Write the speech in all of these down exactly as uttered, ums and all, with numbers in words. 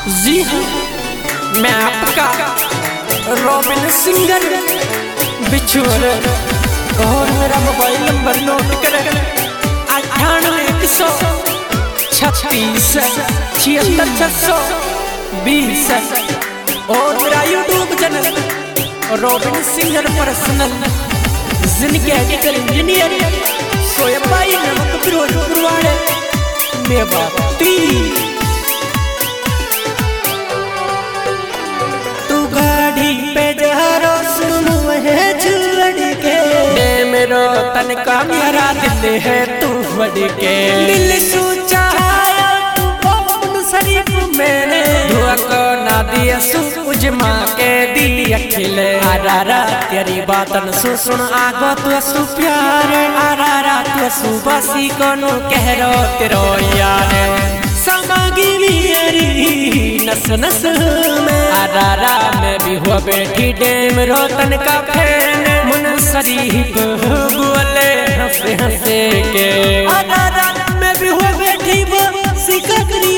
जी हाँ, मैं आपका रॉबिन सिंगर बिछुअर और मेरा मोबाइल नंबर नोट करें अठानवे एक सौ छत्तीस छिहत्तर छह सौ बीस और मेरा YouTube channel Robin singer personal जिनके एडिटर इंजीनियर सोएब भाई नमक फिरोजपुर वाले मेवाती। तू गाड़ी पे जहरो सुन है छुड़ के मेरो तन का मेरा दिल है तू बड़ के दिल सोचा तू कौन शरीफ मैंने धुआ को ना दिया सु उजमा के दी अखिले आरारा तेरी बातन सु सुन आगो तू सु प्यार आरारा तू सु बसी को नु कह रो तेरो यार समागी मेरी नस नस में आरारा मैं भी हुआ बैठी डेम रोतन का फैन मुन शरीफ बोले हंसे हंसे के आरारा मैं भी हुआ बैठी वो सिकरी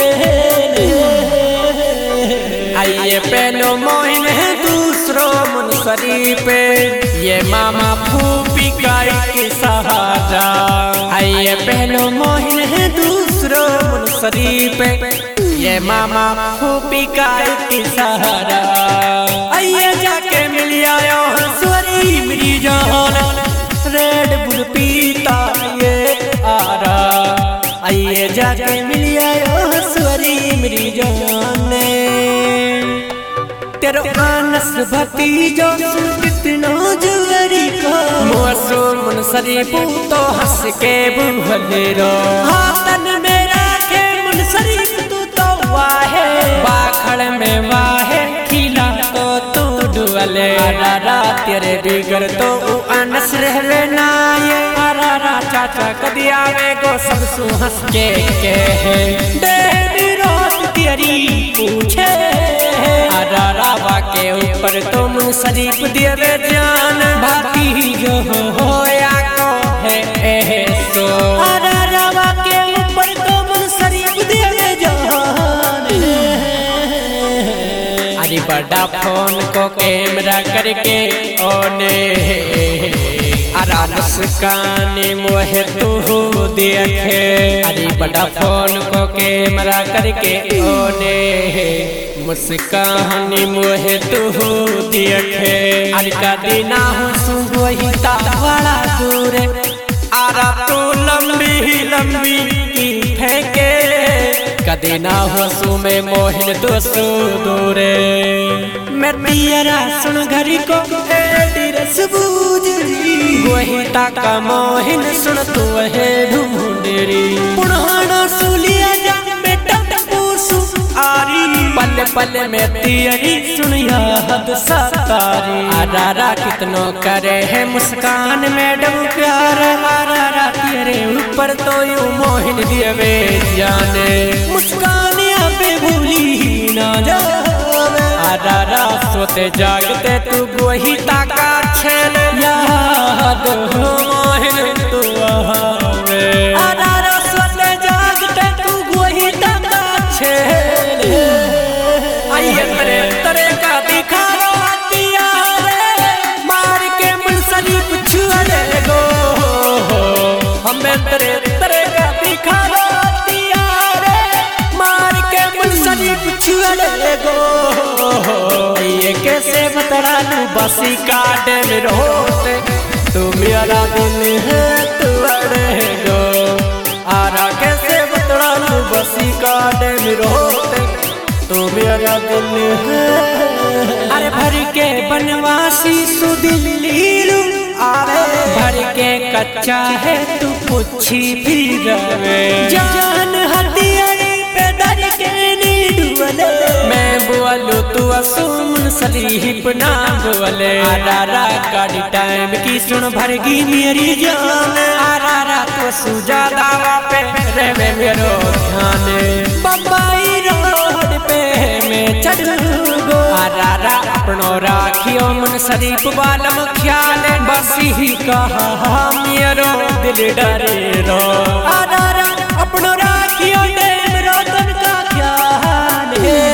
आइए पहलो मोहिन है दूसरो मुन शरीफ ये मामा फूफी का एक सहारा। आइए पहलो मोहिन है दूसरो मुन शरीफ ये मामा फूफी का एक सहारा। आइए जाके मिल आयो हंसवरी मेरी जान रेड बुल पीता ये आरा। आइए जाके मिल आयो हंसवरी मेरी जान तेरो आनस भतीजो कितना जुगरी को मुअसो मुन शरीफ तो हंस के बुहले रो हाथन मेरा के मुन शरीफ तू तो वाहे बाखड़ में वाहे खिला तो तू डुअले आरारा तेरे बिगड़ तो आनस रहवे ना ये आरारा चाचा कदी आवे गो सब सु हंस के के डेडी रोज तेरी पूछे आरारा के ऊपर तुम शरीफ देवे जान भाती जो होया को है सो आरारा के ऊपर तुम शरीफ देवे जान। अरे बड़ा फोन को कैमरा करके ओने आरा मुस्कान मोहे तू देखे अरे बड़ा फोन को कैमरा करके ओने मुस्कान मोहे तू देखे अरे कदी ना हो सुबहिता वाला दूर आरा तू लंबी लंबी की फेंके कदी ना हो सु में मोहिन दोस्तों दूरे मैं पियरा सुन घरी को एडी रस बूझरी वहिता का मोहिन सुन तू है ढूंढरी पुराना सुलिया जा बेटा पूसु आरी पल पल में तेरी सुनिया हद सतारी आरारा कितनो करे है मुस्कान मैडम प्यार आरारा तेरे ऊपर तो यू मोहिन देवे जाने मुस्कान यहाँ पे भूली ना जावे आरारा सोते जागते तू वही ताका छेल याद हो मोहिन तू आवे आरारा सोते जागते तू वही ताका छेल आइए तरे तरे का दिखावा दिया रे मार के मुन शरीफ छुड़े गो हमें तरे तरे का दिखावा दिया रे मार के मुन शरीफ छुड़े गो ये कैसे बतरा लू बसी काटे में रोते तू मेरा दिल है तू अड़े गो आरा कैसे बतरा लू बसी काटे में रोते तो मेरा दिल है अरे भर के बनवासी सुदिल्ली आवे भर के कच्चा है तू पुच्छी फिर रवे जान हथियारी पे दर के नी डुबले मैं बोलू तू असुमन शरीफ ना बोले आरारा गाड़ी टाइम की सुन भरगी मेरी जान आरारा तो सुजा दावा पे रहे मेरो ध्यान बम्बई रोड पे में चढ़ गो आरारा अपनो राखियो मन शरीफ बालम ख्याल बसी कहा मेरो दिल डरे रो आरारा अपनो राखियो डेम रोतन का ख्याल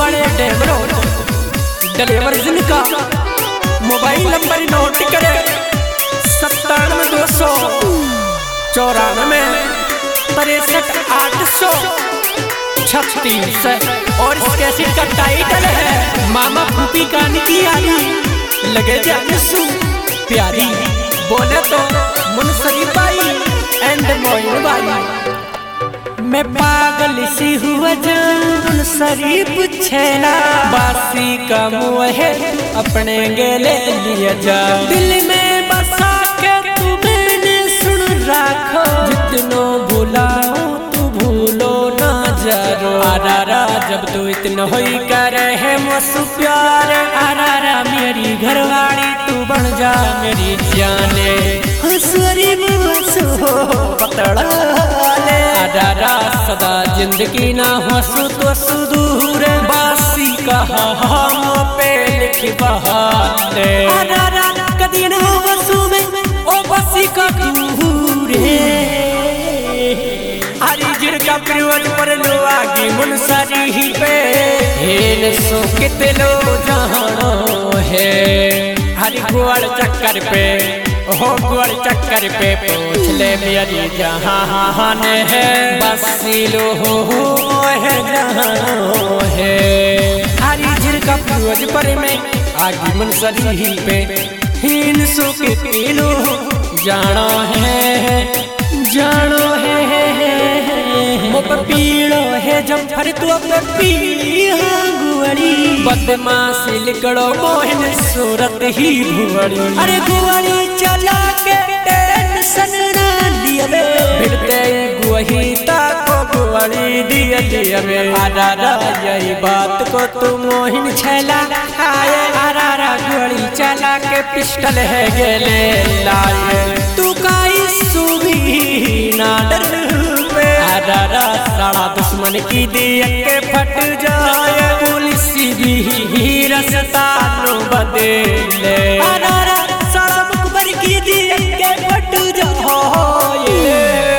वाले डेमरो डिलीवर जिनका मोबाइल नंबर नोट करे सत्तानवे दो सौ चौरानवे तिरसठ आठ सौ छत्तीस। और इस कैसेट का टाइटल है मामा फूफी कान की यारी लगे जानसू प्यारी। बोले तो मुनसरी बाई एंड मोइन बाई। मैं पागल सी हुआ जान शरीफ छेला बासी का मुँह है अपने गेले लिया जा। दिल में बसा के तू मैंने सुन रखो जितनो भुलाओ तू भूलो ना जरो। आरारा जब तू इतना होई करे है मसु प्यार आरारा मेरी घरवाली तू बन जा मेरी जाने। हंसरी मुसो पतड़ा ले आरारा सदा जिंदगी ना हंसू तो सुदूर बासी कहा हम पे लिख बहाने। आरारा कदी ना हंसू में ओ बासी का दूर हरी जिनका प्रियज पर लो आगे मुनसरी ही पे हेन सो कितलो जानो है। हरी गुआड़ चक्कर पे हो गुआड़ चक्कर पे पूछ ले मेरी जहान है बसी लो हो है जहानो है। हरी जिनका प्रियज पर में आगे मुनसरी ही पे हेन सो कितलो जानो है जानो है। पीड़ो है जब फर तू पी गुआड़ी बदमाशी लिकड़ो मोहन सूरत ही भुवड़ी। अरे गुआड़ी चला के टेंशन ना लिया फिरते गुही ताको गुआड़ी दिया दिया में। आरारा यही बात को तू मोहन छला आए आरारा गुआड़ी चला के पिस्टल है गेले लाए। तू काई सुभी ना डर आरारा साड़ा दुश्मन की दिया के फट जाए पुलिस भी रस्ता नो बदले। आरारा साड़ा मुकबर की दिया के फट जाए।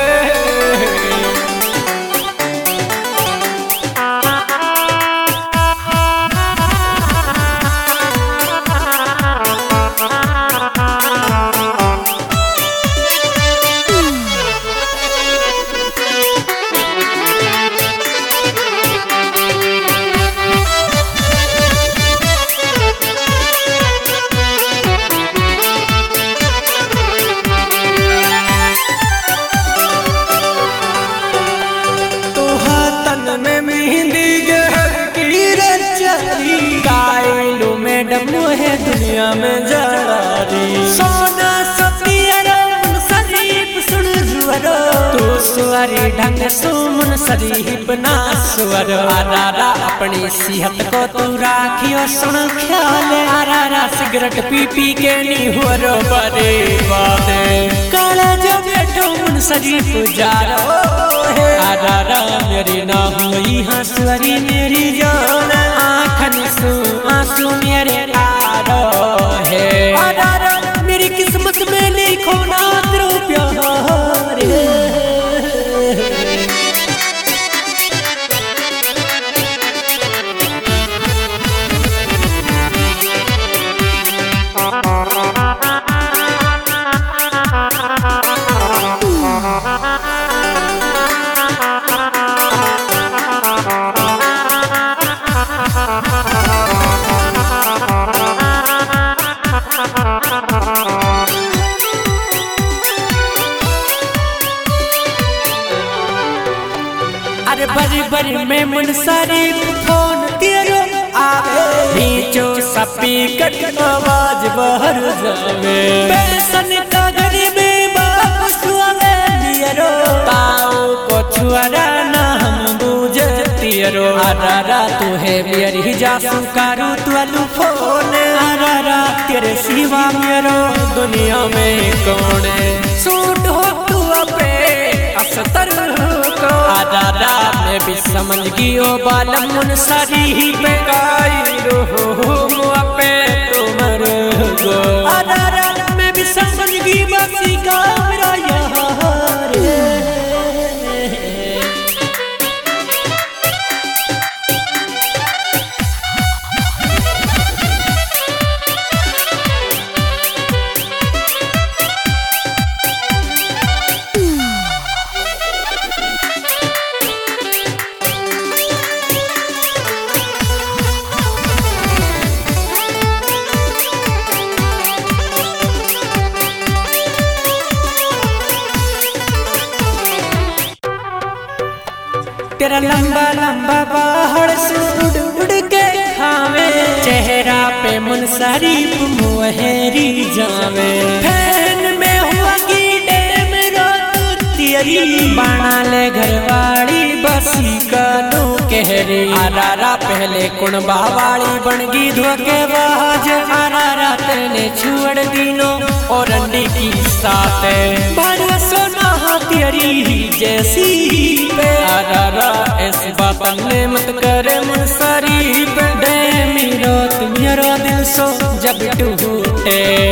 है दुनिया में जरारी सोना सफिया शरीफ सुन जुआरो तू सुअरी ढंग सुमन शरीफ ना सुअरो। आरारा अपनी सेहत को तू राखियो सुन ख्याल आरारा सिगरेट पी पी के नी हुरो बड़े बाते काला जो बैठो मन शरीफ जारो है। आरारा मेरी ना हुई हंसुअरी मेरी जान आँखन सु आंसू मेरे है। आरारा मेरी किस्मत में लिखो ना तेरो प्यार बरी बरी में मुनसरी फोन तेरो आवे बीचो स्पीकर आवाज बाहर जावे पेशन का घड़ी में वापस आवे लियरो ताऊ को छुआरा ना हम बुझे तियरो। आरारा तू है मेरी जासू कारू तू अलू फोन आरारा तेरे सिवा मेरो दुनिया में कौन सूट हो तू पे अस्तर को। आरारा मैं भी समझ गियो बालम मुनसरी पे गाई रो पे तुमर गो। आरारा मैं भी समझ गी बसी का मेरा यार तेरा लंबा लंबा बाहर से उड़ उड़ के खावे, चेहरा पे मुनसरीफ मुहरी जावे। फैन में हुआ की डैम रोत तियरी, बना ले घरवाड़ी बसी कानू कहरी। आरारा पहले कुण बावाड़ी बनगी धोखेबाज, आरारा तेने छुड़ दिनो और अंडी की साथ बारह सोना तेरी जैसी पे। आरारा ऐसी बात ने मत करे मुनसरीफ, डे मेरा तुम मेरा दिल सो जब टूटे।